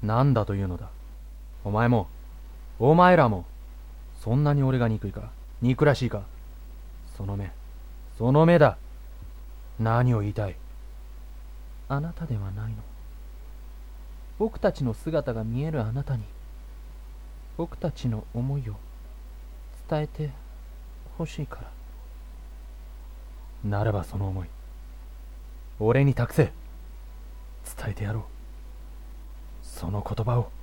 なんだというのだ。お前も、お前らも、そんなに俺が憎いか、憎らしいか。その目、その目だ。何を言いたい？ あなたではないの。僕たちの姿が見えるあなたに、僕たちの思いを伝えてほしいから。 ならばその思い、俺に託せ。伝えてやろう。その言葉を。